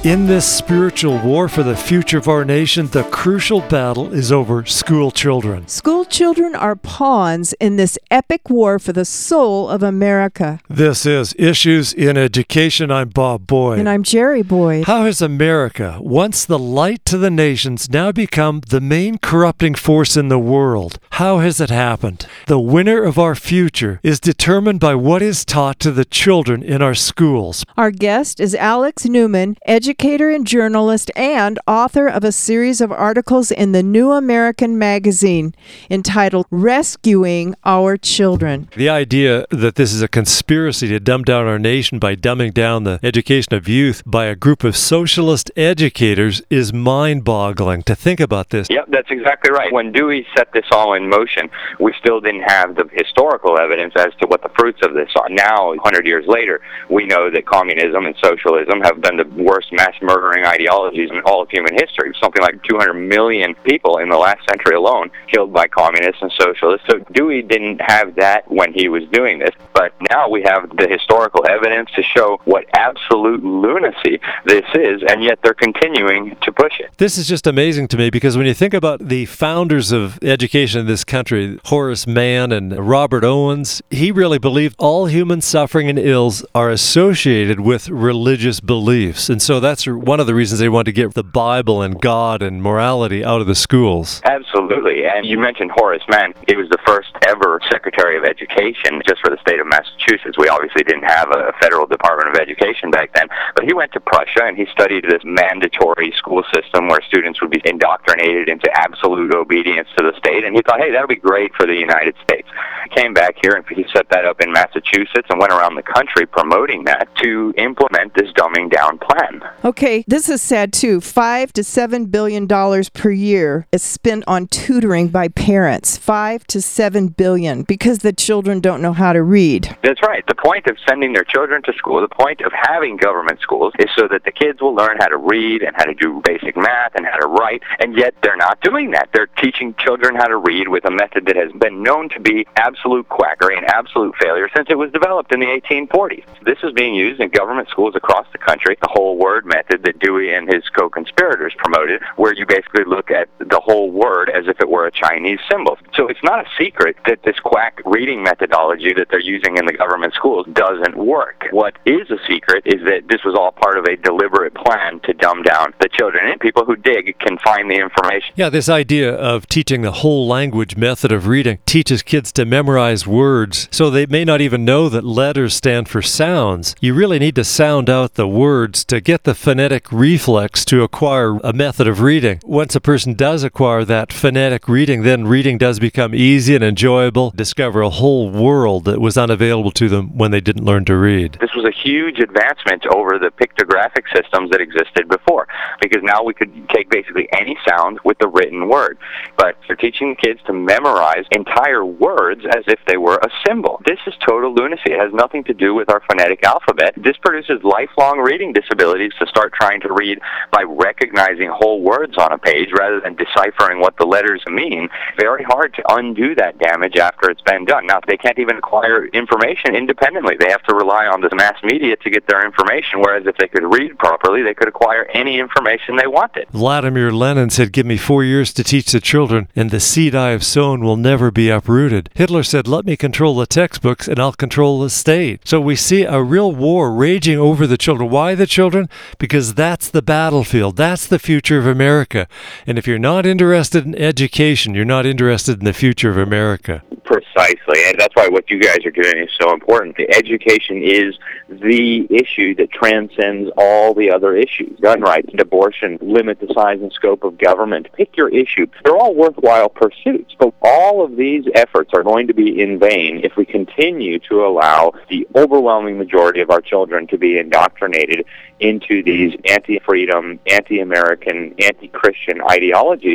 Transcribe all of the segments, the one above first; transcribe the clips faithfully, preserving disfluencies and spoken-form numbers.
In this spiritual war for the future of our nation, the crucial battle is over school children. School children are pawns in this epic war for the soul of America. This is Issues in Education. I'm Bob Boyd. And I'm Jerry Boyd. How has America, once the light to the nations, now become the main corrupting force in the world? How has it happened? The winner of our future is determined by what is taught to the children in our schools. Our guest is Alex Newman, educator and journalist and author of a series of articles in the New American Magazine entitled Rescuing Our Children. The idea that this is a conspiracy to dumb down our nation by dumbing down the education of youth by a group of socialist educators is mind-boggling. To think about this. Yep, that's exactly right. When Dewey set this all in motion, we still didn't have the historical evidence as to what the fruits of this are. Now, one hundred years later, we know that communism and socialism have been the worst mass murdering ideologies in all of human history. Something like two hundred million people in the last century alone killed by communists and socialists. So Dewey didn't have that when he was doing this, but now we have the historical evidence to show what absolute lunacy this is, and yet they're continuing to push it. This is just amazing to me because when you think about the founders of education in this country, Horace Mann and Robert Owens, he really believed all human suffering and ills are associated with religious beliefs. And so that's one of the reasons they want to get the Bible and God and morality out of the schools. Absolutely. And you mentioned Horace Mann. He was the first ever Secretary of Education just for the state of Massachusetts. We obviously didn't have a federal Department of Education back then, but he went to Prussia and he studied this mandatory school system where students would be indoctrinated into absolute obedience to the state, and he thought, hey, that would be great for the United States. He came back here and he set that up in Massachusetts and went around the country promoting that to implement this dumbing down plan. Okay, this is sad too. Five to seven billion dollars per year is spent on tutoring by parents. Five to seven billion because the children don't know how to read. That's right. The point of sending their children to school, the point of having government schools, is so that the kids will learn how to read and how to do basic math and how to write, and yet they're not doing that. They're teaching children how to read with a method that has been known to be absolute quackery and absolute failure since it was developed in the eighteen forties. This is being used in government schools across the country, the whole word method that Dewey and his co-conspirators promoted, where you basically look at the whole word as if it were a Chinese symbol. So it's not a secret that this quack reading methodology that they're using in the government schools doesn't work. What is a secret is that this was all part of a deliberate plan to dumb down the children, and people who dig can find the information. Yeah, this idea of teaching the whole language method of reading teaches kids to memorize words so they may not even know that letters stand for sounds. You really need to sound out the words to get the phonetic reflex to acquire a method of reading. Once a person does acquire that phonetic reading, then reading does become easy and enjoyable, discover a whole world that was unavailable to them when they didn't learn to read. This was a huge advancement over the pictographic systems that existed before, because now we could take basically any sound with the written word. But they're teaching kids to memorize entire words as if they were a symbol. This is total lunacy. It has nothing to do with our phonetic alphabet. This produces lifelong reading disabilities to start trying to read by recognizing whole words on a page rather than deciphering what the letters mean. Very hard to undo that damage after it's been done. Now, they can't even acquire information independently. They have to rely on the mass media to get their information, whereas if they could read properly, they could acquire any information they wanted. Vladimir Lenin said, give me four years to teach the children, and the seed I have sown will never be uprooted. Hitler said, let me control the textbooks, and I'll control the state. So we see a real war raging over the children. Why the children? Because that's the battlefield. That's the future of America. And if you're not interested in education, you're not interested in the future of America. Precisely, and that's why what you guys are doing is so important. The education is the issue that transcends all the other issues. Gun rights, abortion, limit the size and scope of government. Pick your issue. They're all worthwhile pursuits, but all of these efforts are going to be in vain if we continue to allow the overwhelming majority of our children to be indoctrinated into these anti-freedom, anti-American, anti-Christian ideologies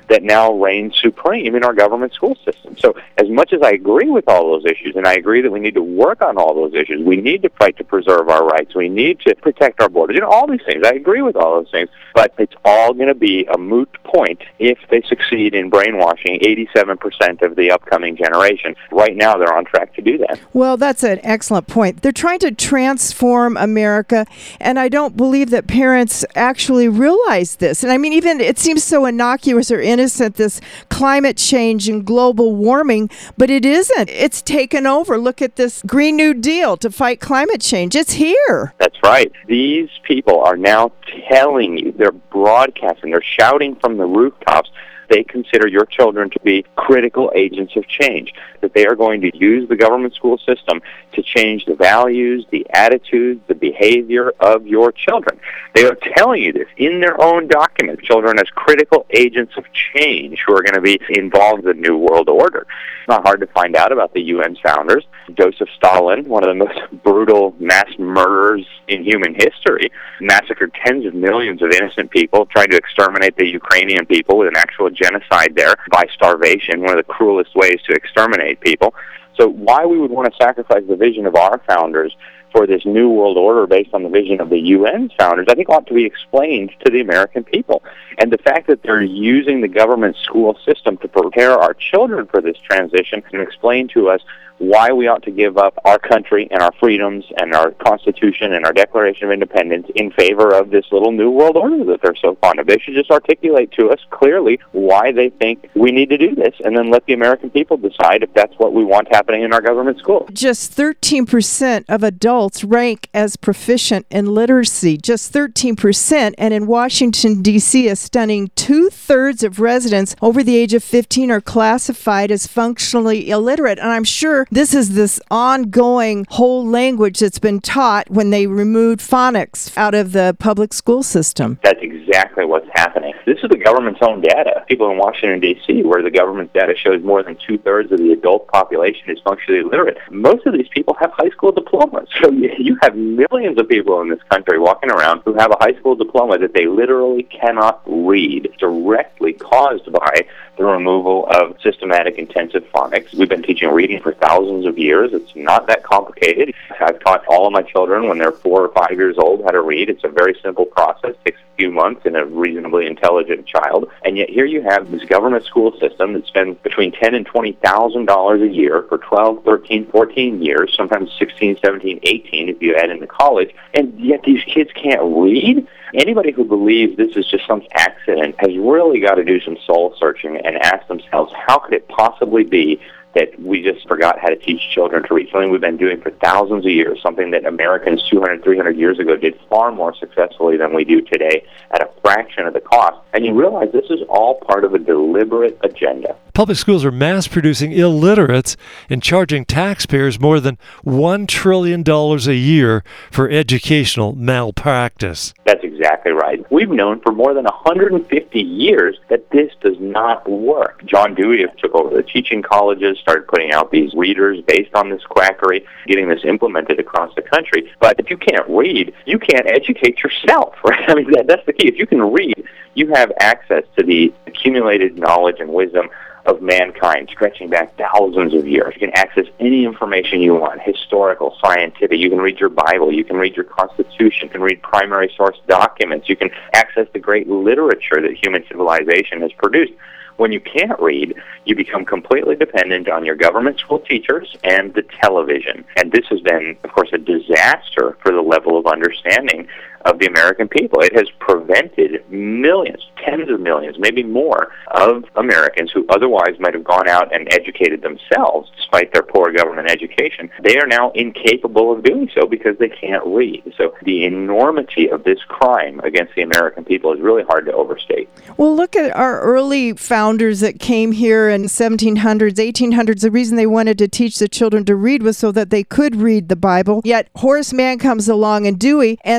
that now reign supreme in our government school system. So as much as I agree with all those issues, and I agree that we need to work on all those issues, we need to fight to preserve our rights, we need to protect our borders, you know, all these things. I agree with all those things, but it's all going to be a moot point if they succeed in brainwashing eighty-seven percent of the upcoming generation. Right now, they're on track to do that. Well, that's an excellent point. They're trying to transform America, and I don't believe that parents actually realize this. And I mean, even it seems so innocuous or innocent, this climate change and global warming, but it isn't. It's taken over. Look at this Green New Deal to fight climate change. It's here. That's right. These people are now telling you, they're broadcasting, they're shouting from the rooftops, they consider your children to be critical agents of change, that they are going to use the government school system to change the values, the attitudes, the behavior of your children. They are telling you this in their own document, children as critical agents of change who are going to be involved in the New World Order. It's not hard to find out about the U N's founders. Joseph Stalin, one of the most brutal mass murderers in human history, massacred tens of millions of innocent people, trying to exterminate the Ukrainian people with an actual genocide there by starvation, one of the cruelest ways to exterminate people. So why we would want to sacrifice the vision of our founders for this new world order based on the vision of the U N's founders, I think ought to be explained to the American people. And the fact that they're using the government school system to prepare our children for this transition and explain to us why we ought to give up our country and our freedoms and our Constitution and our Declaration of Independence in favor of this little new world order that they're so fond of. They should just articulate to us clearly why they think we need to do this, and then let the American people decide if that's what we want happening in our government school. Just thirteen percent of adults rank as proficient in literacy. Just thirteen percent. And in Washington, D C, a stunning two-thirds of residents over the age of fifteen are classified as functionally illiterate. And I'm sure this is this ongoing whole language that's been taught when they removed phonics out of the public school system. That's exactly what's happening. This is the government's own data. People in Washington, D C, where the government's data shows more than two-thirds of the adult population is functionally illiterate. Most of these people have high school diplomas. So you have millions of people in this country walking around who have a high school diploma that they literally cannot read, directly caused by the removal of systematic intensive phonics. We've been teaching reading for thousands of years. It's not that complicated. I've taught all of my children when they're four or five years old how to read. It's a very simple process. It takes a few months in a reasonably intelligent child. And yet here you have this government school system that spends between ten thousand dollars and twenty thousand dollars a year for twelve, thirteen, fourteen years, sometimes sixteen, seventeen, eighteen if you add into college, and yet these kids can't read? Anybody who believes this is just some accident has really got to do some soul searching and ask themselves, how could it possibly be that we just forgot how to teach children to read, something we've been doing for thousands of years, something that Americans two hundred, three hundred years ago did far more successfully than we do today at a fraction of the cost. And you realize this is all part of a deliberate agenda. Public schools are mass-producing illiterates and charging taxpayers more than one trillion dollars a year for educational malpractice. That's exactly right. We've known for more than one hundred fifty years that this does not work. John Dewey took over the teaching colleges, started putting out these readers based on this quackery, getting this implemented across the country. But if you can't read, you can't educate yourself, right? I mean, that, that's the key. If you can read, you have access to the accumulated knowledge and wisdom of mankind, stretching back thousands of years. You can access any information you want, historical, scientific. You can read your Bible. You can read your Constitution. You can read primary source documents. You can access the great literature that human civilization has produced. When you can't read, you become completely dependent on your government school teachers and the television. And this has been, of course, a disaster for the level of understanding of the American people. It has prevented millions, tens of millions, maybe more, of Americans who otherwise might have gone out and educated themselves despite their poor government education. They are now incapable of doing so because they can't read. So the enormity of this crime against the American people is really hard to overstate. Well, look at our early founders that came here in seventeen hundreds, eighteen hundreds. The reason they wanted to teach the children to read was so that they could read the Bible. Yet Horace Mann comes along and Dewey, and they're out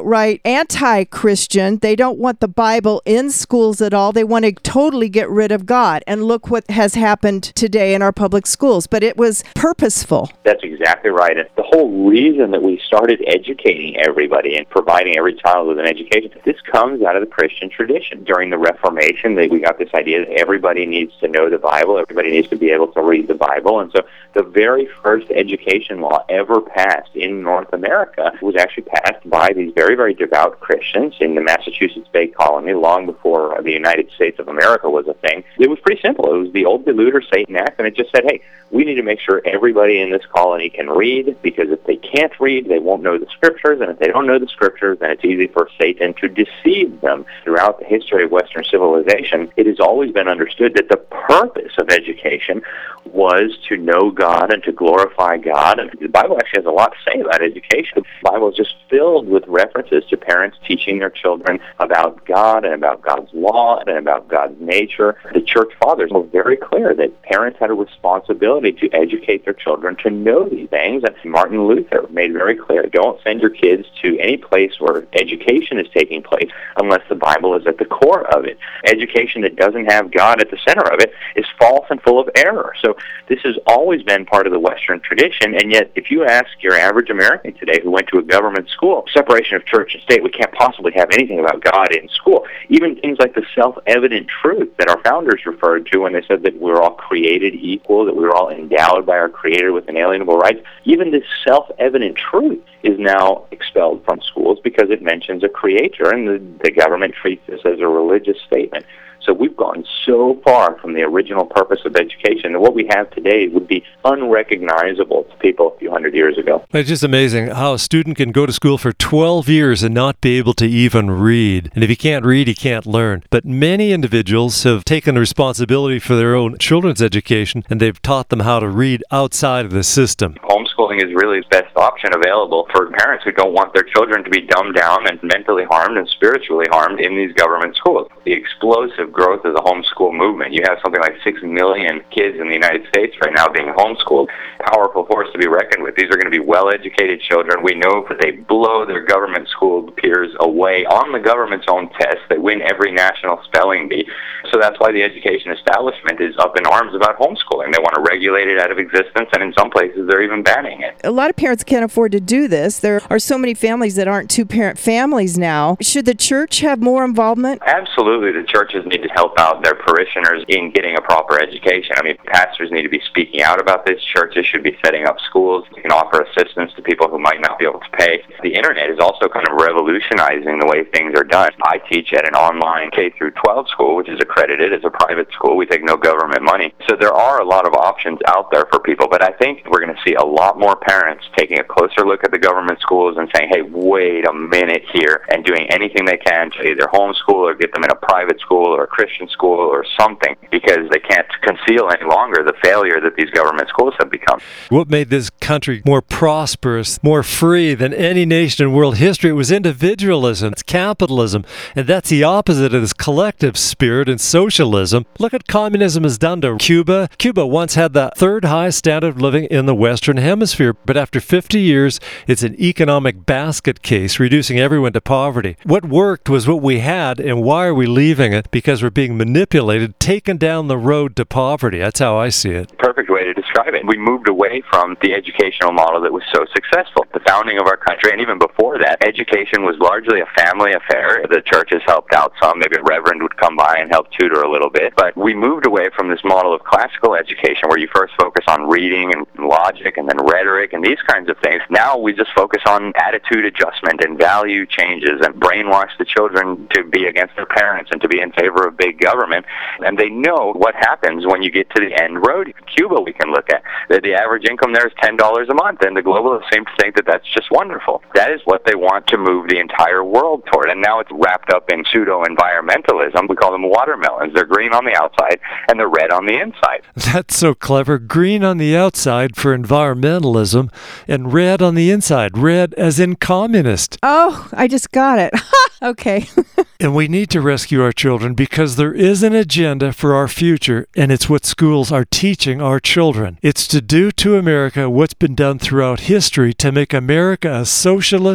outright anti-Christian. They don't want the Bible in schools at all. They want to totally get rid of God. And look what has happened today in our public schools. But it was purposeful. That's exactly right. And the whole reason that we started educating everybody and providing every child with an education, this comes out of the Christian tradition. During the Reformation, they, we got this idea that everybody needs to know the Bible, everybody needs to be able to read the Bible. And so the very first education law ever passed in North America was actually passed by these very, very devout Christians in the Massachusetts Bay Colony long before the United States of America was a thing. It was pretty simple. It was the old Deluder-Satan Act, and it just said, hey, we need to make sure everybody in this colony can read, because if they can't read, they won't know the Scriptures, and if they don't know the Scriptures, then it's easy for Satan to deceive them. Throughout the history of Western civilization, it has always been understood that the purpose of education was to know God and to glorify God. And the Bible actually has a lot to say about education. The Bible is just filled with references to parents teaching their children about God and about God's law and about God's nature. The church fathers were very clear that parents had a responsibility to educate their children to know these things. And Martin Luther made very clear, don't send your kids to any place where education is taking place unless the Bible is at the core of it. Education that doesn't have God at the center of it is false and full of error. So this has always been part of the Western tradition, and yet if you ask your average American today who went to a government school, separation of church and state, we can't possibly have anything about God in school. Even things like the self-evident truth that our founders referred to when they said that we're all created equal, that we're all endowed by our Creator with inalienable rights, even this self-evident truth is now expelled from schools because it mentions a Creator, and the, the government treats this as a religious statement. So we've gone so far from the original purpose of education that what we have today would be unrecognizable to people a few hundred years ago. It's just amazing how a student can go to school for twelve years and not be able to even read. And if he can't read, he can't learn. But many individuals have taken responsibility for their own children's education, and they've taught them how to read outside of the system. Homeschooling is really the best option available for parents who don't want their children to be dumbed down and mentally harmed and spiritually harmed in these government schools. The explosive growth of the homeschool movement. You have something like six million kids in the United States right now being homeschooled. Powerful force to be reckoned with. These are going to be well-educated children. We know that they blow their government school peers away on the government's own tests. They win every national spelling bee. So that's why the education establishment is up in arms about homeschooling. They want to regulate it out of existence, and in some places they're even banning it. A lot of parents can't afford to do this. There are so many families that aren't two-parent families now. Should the church have more involvement? Absolutely. The churches need to help out their parishioners in getting a proper education. I mean, pastors need to be speaking out about this. Churches should be setting up schools. You can offer assistance to people who might not be able to pay. The internet is also kind of revolutionizing the way things are done. I teach at an online K through twelve school, which is accredited as a private school. We take no government money. So there are a lot of options out there for people, but I think we're going to see a lot more parents taking a closer look at the government schools and saying, hey, wait a minute here, and doing anything they can to either homeschool or get them in a private school or a Christian school or something, because they can't conceal any longer the failure that these government schools have become. What made this country more prosperous, more free than any nation in world history? It was individualism, it's capitalism, and that's the opposite of this collective spirit and socialism. Look what communism has done to Cuba. Cuba once had the third highest standard of living in the Western Hemisphere, but after fifty years, it's an economic basket case, reducing everyone to poverty. What worked was what we had, and why are we leaving it? Because we're being manipulated, taken down the road to poverty. That's how I see it. Perfect way to describe it. We moved away from the educational model that was so successful. The founding of our country, and even before that, education was largely a family affair. The churches helped out some. Maybe a reverend would come by and help tutor a little bit. But we moved away from this model of classical education where you first focus on reading and logic and then rhetoric and these kinds of things. Now we just focus on attitude adjustment and value changes and brainwash the children to be against their parents and to be in favor of big government. And they know what happens when you get to the end road. Cuba we can look at. That the average income there is ten dollars a month, and the globalists seem to think that that's just wonderful. That is what they want to move the entire world toward. And now it's wrapped up in pseudo-environmentalism. We call them watermelons. They're green on the outside and they're red on the inside. That's so clever. Green on the outside for environmentalism and red on the inside. Red as in communist. Oh, I just got it. Okay. And we need to rescue our children because there is an agenda for our future, and it's what schools are teaching our children. It's to do to America what's been done throughout history to make America a socialist,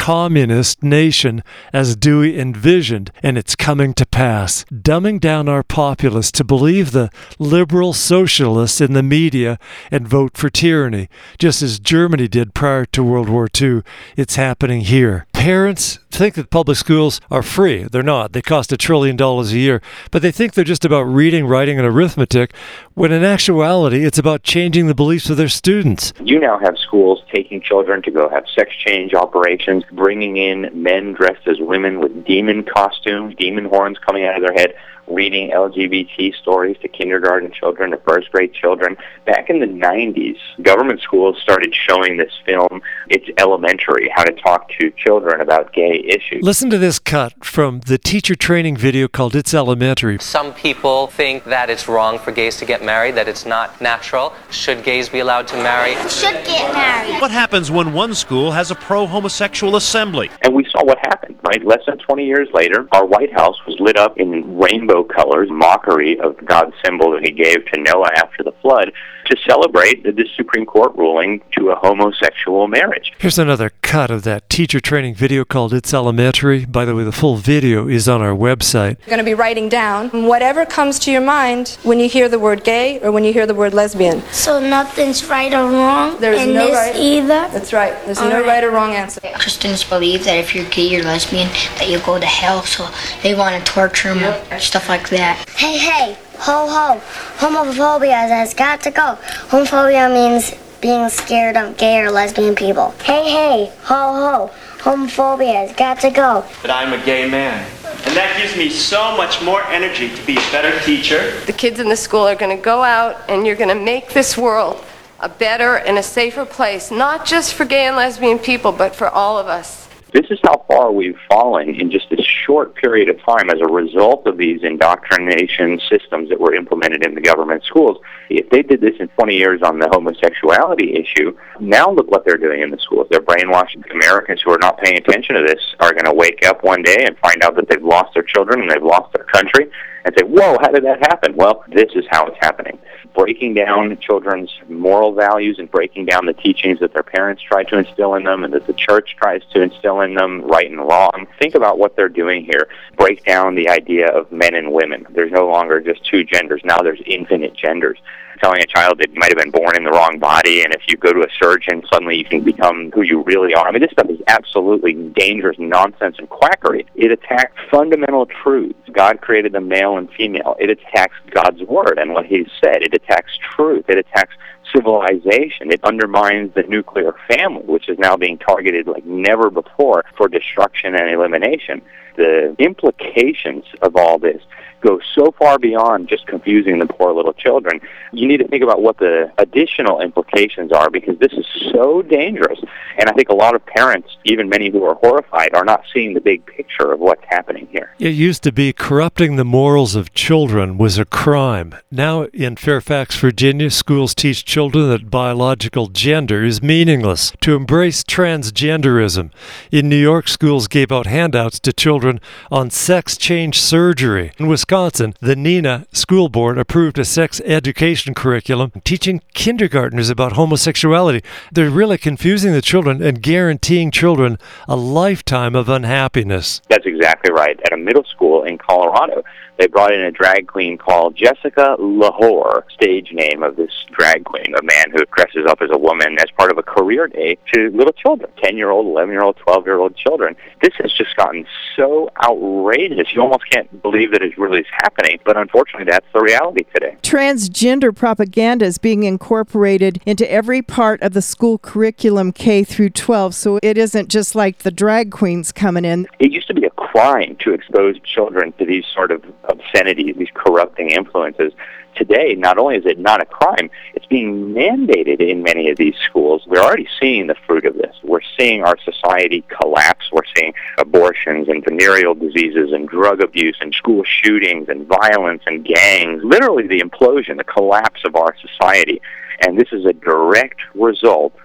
communist nation as Dewey envisioned, and it's coming to pass. Dumbing down our populace to believe the liberal socialists in the media and vote for tyranny, just as Germany did prior to World War Two. It's happening here. Parents think that public schools are free. They're not. They cost a trillion dollars a year. But they think they're just about reading, writing, and arithmetic, when in actuality, it's about changing the beliefs of their students. You now have schools taking children to go have sex change operations, bringing in men dressed as women with demon costumes, demon horns coming out of their head, reading L G B T stories to kindergarten children, to first grade children. Back in the nineties, government schools started showing this film, It's Elementary, how to talk to children about gay issues. Listen to this cut from the teacher training video called It's Elementary. Some people think that it's wrong for gays to get married, that it's not natural. Should gays be allowed to marry? Should get married. What happens when one school has a pro-homosexual assembly? And we saw what happened, right? Less than twenty years later, our White House was lit up in rainbow colors, mockery of God's symbol that he gave to Noah after the flood, to celebrate this Supreme Court ruling to a homosexual marriage. Here's another cut of that teacher training video called It's Elementary. By the way, the full video is on our website. You're going to be writing down whatever comes to your mind when you hear the word gay or when you hear the word lesbian. So nothing's right or wrong There's in no this right, either? That's right. There's All no right. right or wrong answer. Christians believe that if you're gay or lesbian, that you go to hell, so they want to torture them Yep. and stuff like that. Hey, hey, ho, ho. Homophobia has got to go. Homophobia means being scared of gay or lesbian people. Hey, hey, ho, ho. Homophobia has got to go. But I'm a gay man. And that gives me so much more energy to be a better teacher. The kids in the school are going to go out and you're going to make this world a better and a safer place, not just for gay and lesbian people, but for all of us. This is how far we've fallen in just a short period of time as a result of these indoctrination systems that were implemented in the government schools. If they did this in twenty years on the homosexuality issue, now look what they're doing in the schools. They're brainwashing Americans who are not paying attention to this, are going to wake up one day and find out that they've lost their children and they've lost their country and say, whoa, how did that happen? Well, this is how it's happening. Breaking down children's moral values and breaking down the teachings that their parents try to instill in them and that the church tries to instill in them, right and wrong. Think about what they're doing here. Break down the idea of men and women. There's no longer just two genders. Now there's infinite genders. Telling a child that you might have been born in the wrong body, and if you go to a surgeon, suddenly you can become who you really are. I mean, this stuff is absolutely dangerous nonsense and quackery. It attacks fundamental truths. God created them male and female. It attacks God's word and what He said. It attacks truth. It attacks civilization. It undermines the nuclear family, which is now being targeted like never before for destruction and elimination. The implications of all this go so far beyond just confusing the poor little children. You need to think about what the additional implications are, because this is so dangerous. And I think a lot of parents, even many who are horrified, are not seeing the big picture of what's happening here. It used to be corrupting the morals of children was a crime. Now in Fairfax, Virginia, schools teach children that biological gender is meaningless, to embrace transgenderism. In New York, schools gave out handouts to children on sex change surgery. In Wisconsin, the Neenah School Board approved a sex education curriculum teaching kindergartners about homosexuality. They're really confusing the children and guaranteeing children a lifetime of unhappiness. That's exactly right. At a middle school in Colorado, they brought in a drag queen called Jessica Lahore, stage name of this drag queen, a man who dresses up as a woman as part of a career day to little children, ten-year-old, eleven-year-old, twelve-year-old children. This has just gotten so outrageous. You almost can't believe that it really is happening, but unfortunately that's the reality today. Transgender propaganda is being incorporated into every part of the school curriculum K through twelve, so it isn't just like the drag queens coming in. It used to be a crime to expose children to these sort of obscenities, these corrupting influences. Today, not only is it not a crime, it's being mandated in many of these schools. We're already seeing the fruit of this. We're seeing our society collapse. We're seeing abortions and venereal diseases and drug abuse and school shootings and violence and gangs. Literally the implosion, the collapse of our society. And this is a direct result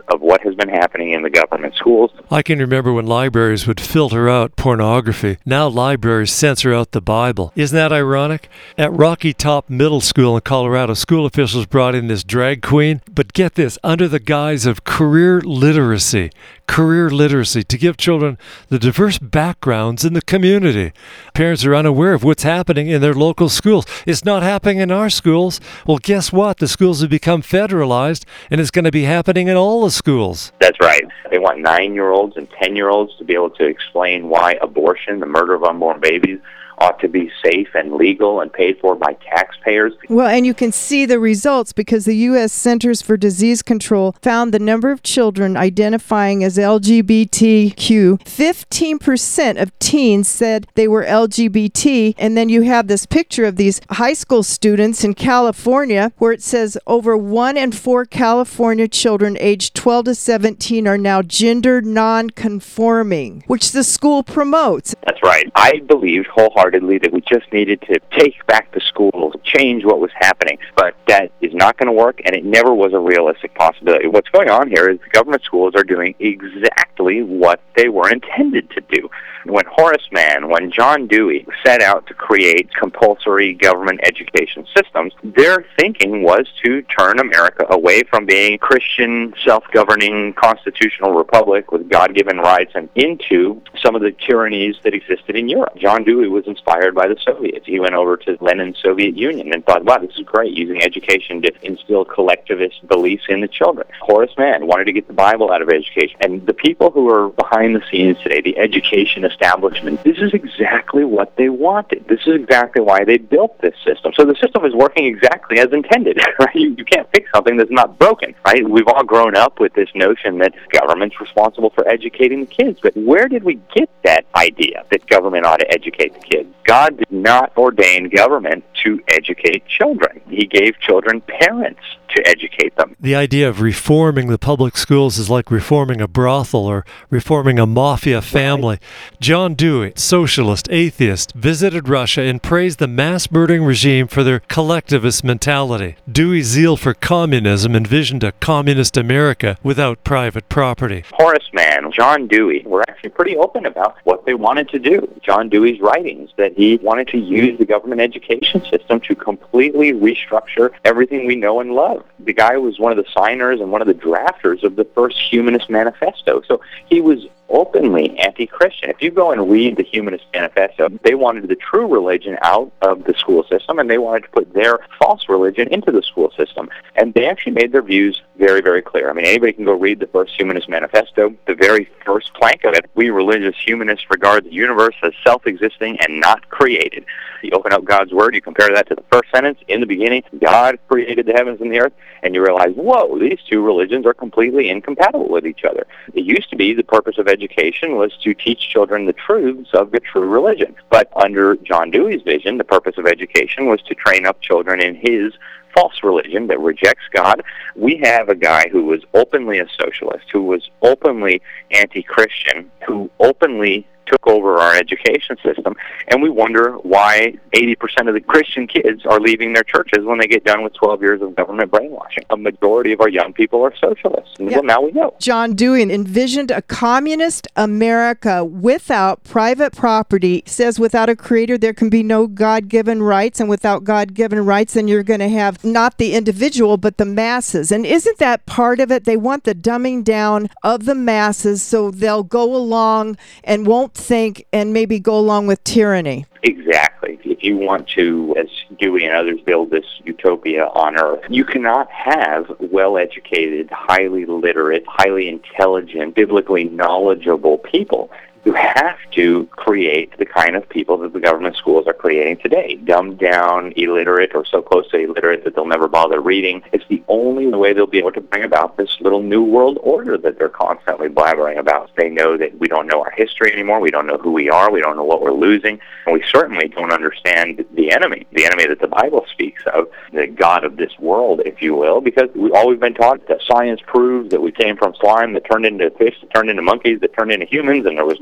of what has been happening in the government schools. I can remember when libraries would filter out pornography. Now libraries censor out the Bible. Isn't that ironic? At Rocky Top Middle School in Colorado, school officials brought in this drag queen, but get this, under the guise of career literacy. Career literacy, to give children the diverse backgrounds in the community. Parents are unaware of what's happening in their local schools. It's not happening in our schools. Well, guess what? The schools have become federalized, and it's going to be happening in all the schools. That's right. They want nine-year-olds and ten-year-olds to be able to explain why abortion, the murder of unborn babies, ought to be safe and legal and paid for by taxpayers. Well, and you can see the results because the U S Centers for Disease Control found the number of children identifying as L G B T Q. fifteen percent of teens said they were L G B T, and then you have this picture of these high school students in California where it says over one in four California children aged twelve to seventeen are now gender non-conforming, which the school promotes. That's right. I believed wholeheartedly that we just needed to take back the schools, change what was happening. But that is not going to work, and it never was a realistic possibility. What's going on here is the government schools are doing exactly what they were intended to do. When Horace Mann, when John Dewey set out to create compulsory government education systems, their thinking was to turn America away from being a Christian, self-governing, constitutional republic with God-given rights and into some of the tyrannies that existed in Europe. John Dewey was inspired by the Soviets. He went over to Lenin's Soviet Union and thought, wow, this is great, using education to instill collectivist beliefs in the children. Horace Mann wanted to get the Bible out of education. And the people who are behind the scenes today, the education establishment, this is exactly what they wanted. This is exactly why they built this system. So the system is working exactly as intended, right? You, you can't fix something that's not broken, right? We've all grown up with this notion that government's responsible for educating the kids. But where did we get that idea that government ought to educate the kids? God did not ordain government to educate children. He gave children parents to educate them. The idea of reforming the public schools is like reforming a brothel or reforming a mafia family. Right. John Dewey, socialist, atheist, visited Russia and praised the mass-murdering regime for their collectivist mentality. Dewey's zeal for communism envisioned a communist America without private property. Horace Mann, John Dewey were actually pretty open about what they wanted to do. John Dewey's writings, that he wanted to use the government education system to completely restructure everything we know and love. The guy was one of the signers and one of the drafters of the first Humanist Manifesto. So he was openly anti-Christian. If you go and read the Humanist Manifesto, they wanted the true religion out of the school system, and they wanted to put their false religion into the school system. And they actually made their views very, very clear. I mean, anybody can go read the first Humanist Manifesto. The very first plank of it, we religious humanists regard the universe as self-existing and not created. You open up God's Word, you compare that to the first sentence, in the beginning, God created the heavens and the earth, and you realize, whoa, these two religions are completely incompatible with each other. It used to be the purpose of education was to teach children the truths of the true religion. But under John Dewey's vision, the purpose of education was to train up children in his false religion that rejects God. We have a guy who was openly a socialist, who was openly anti-Christian, who openly took over our education system, and we wonder why eighty percent of the Christian kids are leaving their churches when they get done with twelve years of government brainwashing. A majority of our young people are socialists, and yeah. Well, now we know. John Dewey envisioned a communist America without private property. He says without a creator there can be no God-given rights, and without God-given rights then you're going to have not the individual but the masses. And isn't that part of it? They want the dumbing down of the masses so they'll go along and won't think and maybe go along with tyranny. Exactly. If you want to, as Dewey and others, build this utopia on Earth, you cannot have well-educated, highly literate, highly intelligent, biblically knowledgeable people. You have to create the kind of people that the government schools are creating today. Dumbed down, illiterate, or so close to illiterate that they'll never bother reading. It's the only way they'll be able to bring about this little new world order that they're constantly blabbering about. They know that we don't know our history anymore. We don't know who we are. We don't know what we're losing. And we certainly don't understand the enemy, the enemy that the Bible speaks of, the God of this world, if you will, because we, all we've been taught that science proves that we came from slime that turned into fish, that turned into monkeys, that turned into humans, and there was no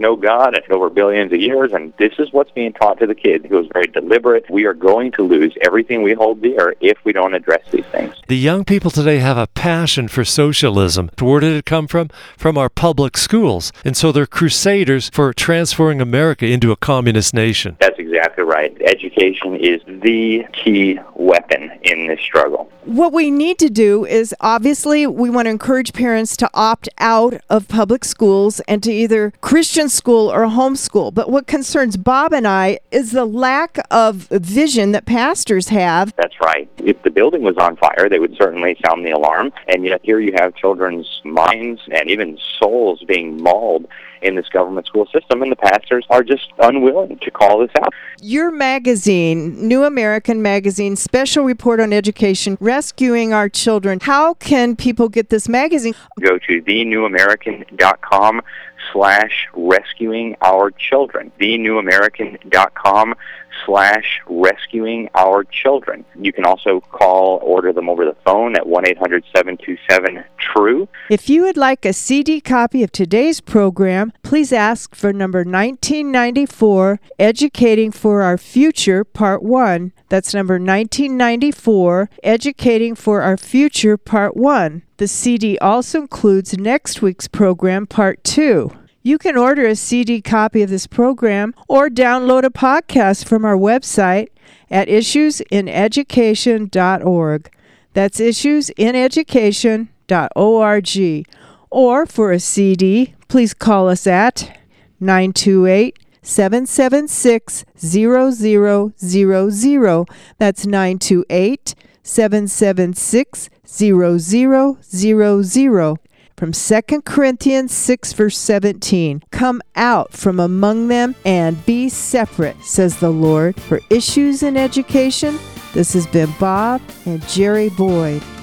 no God over billions of years, and this is what's being taught to the kids. It was very deliberate. We are going to lose everything we hold dear if we don't address these things. The young people today have a passion for socialism. Where did it come from? From our public schools. And so they're crusaders for transforming America into a communist nation. That's exactly right. Education is the key weapon in this struggle. What we need to do is, obviously, we want to encourage parents to opt out of public schools and to either Christian school or homeschool. But what concerns Bob and I is the lack of vision that pastors have. That's right. If the building was on fire, they would certainly sound the alarm. And yet here you have children's minds and even souls being mauled in this government school system, and the pastors are just unwilling to call this out. Your magazine, New American Magazine, special report on education, rescuing our children. How can people get this magazine? Go to the new american dot com slash rescuing our children. the new american dot com slash rescuing our children. You can also call, order them over the phone at one eight hundred seven two seven true. If you would like a C D copy of today's program, please ask for number nineteen ninety-four, Educating for Our Future, Part one. That's number nineteen ninety-four, Educating for Our Future, Part one. The C D also includes next week's program, Part two. You can order a C D copy of this program or download a podcast from our website at issues in education dot org. That's issues in education dot org. Or for a C D, please call us at nine two eight, seven seven six, zero zero zero zero. That's nine two eight, seven seven six, zero zero zero zero. From Second Corinthians six, verse seventeen, come out from among them and be separate, says the Lord. For Issues in Education, this has been Bob and Jerry Boyd.